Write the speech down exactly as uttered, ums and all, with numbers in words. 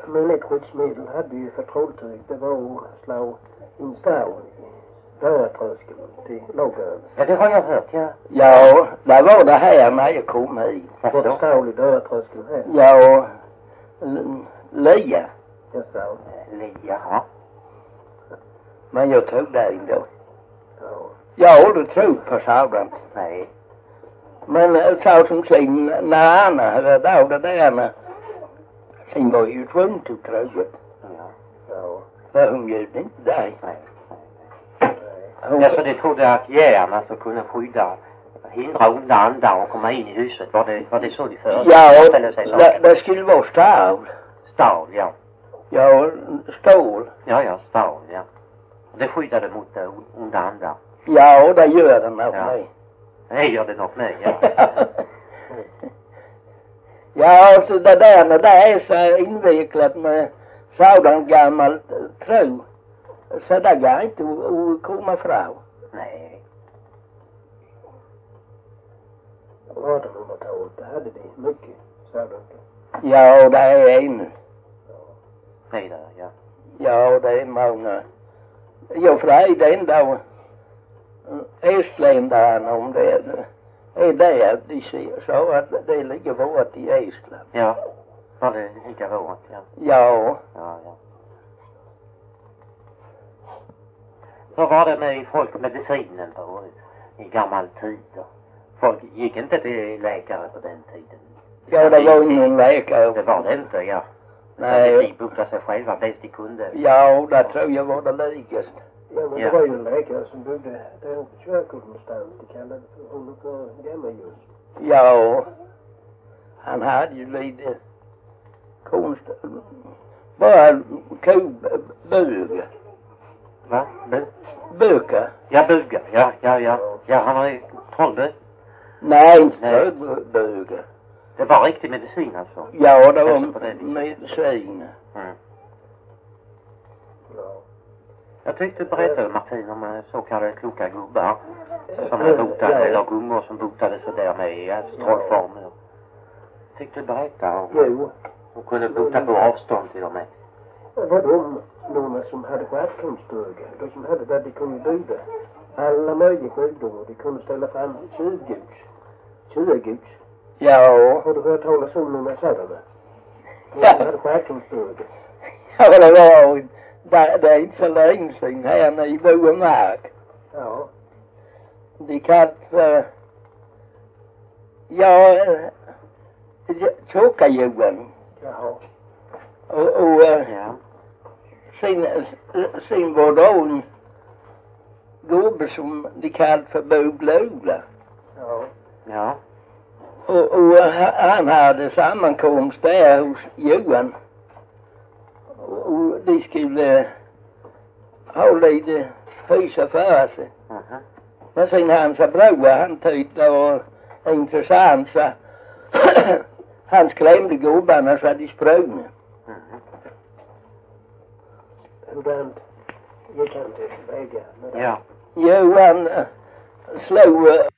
Men ett skyddsmedel hade vi ju för trolltyg. Det var att slå in stav i dörrtröskeln till lågöven. Ja, det har jag hört, ja. Ja, där var det här när jag kom hit. Var det stav i dörrtröskeln här? Ja, l- lia. Jag sa. Jaha. Men jag tog det ändå. Ja. Jag har aldrig trott på sådan. Nej. Men så som sin, när Anna hade dag det där, sen var ju tvungen att tro det. Ja. Ja. För hon gjorde inte det. Nej. Nej. Hon, Ja, så det trodde att järna så kunde skydda, hindra onda andar och komma in i huset. Var det, var det så de föreställde ja, sig det, saken? det skulle vara stav. Stav, ja. Ja, stål. Ja, ja, stav, ja. Det skyddade mot uh, onda andar. Ja, det gör det nog Ja. mig. Nej, gör det något med, ja. Ja, alltså det där när det är så invecklat med sådan gammal tro, så det går inte att, att komma fram. Nej. artonhundratalet, det hade de mycket sådant. Ja, det är ännu. Nej, det, ja. Ja, det är många. Jag frågade ändå estländarna om det är det de ser, så att det ligger vårt i Estland. Ja, var det lika vårt, ja. Ja, Ja, ja. Hur var det med folkmedicinen förut, i gammal tider? Folk gick inte till läkare på den tiden. ja det var ingen läkare. Det var det inte, ja. Nej. De botade sig själva bäst de kunde. Ja, det tror jag var det likast. Ja, men Ja. det var ju en läkare som byggde där på körkortensstans. De kallade för honom för Gammaljus. Ja, han hade ju lite konst, bara kobög, Va? Bu? böka. Ja, buga. Ja, ja, ja. Ja, han har ju trollbö. Nej, inte Nej. böga. Det var riktig medicin alltså. Ja, det Kanske på det var viset. medicin. Mm. Ja. Jag tyckte du berättade, Martin, om eh, så kallade kloka gubbar som är botade, eller gummor som botade så där med alltså, trollformer. Tyckte du berätta om Jo, de kunde bota på avstånd till och med. det var de några som hade skärtkonststuga. De som hade där de kunde bjuda alla möjliga sjukdomar. De kunde ställa fram tjugohus. tjugohus. Ja, Har du hört talas om några sådana? De Ja. hade skärtkonststuga. ja det var, det, det är inte så länge sedan här i Boemark. Ja. De kallade, ja, Tjocka-Johan. Jaha. Och, och eh, Ja. sen, sen var det en gubbe som de kallade för Boglula. Ja. Ja. Och, och han hade sammankomst där hos Johan. Och de skulle ha lite hysa för sig. Mhm. Men sen hans bror, han tyckte det var intressant så han skrämde gubbarna så de sprang. Mhm. Hurdant gick han till väga med det? Ja. Jo, han eh, slog eh,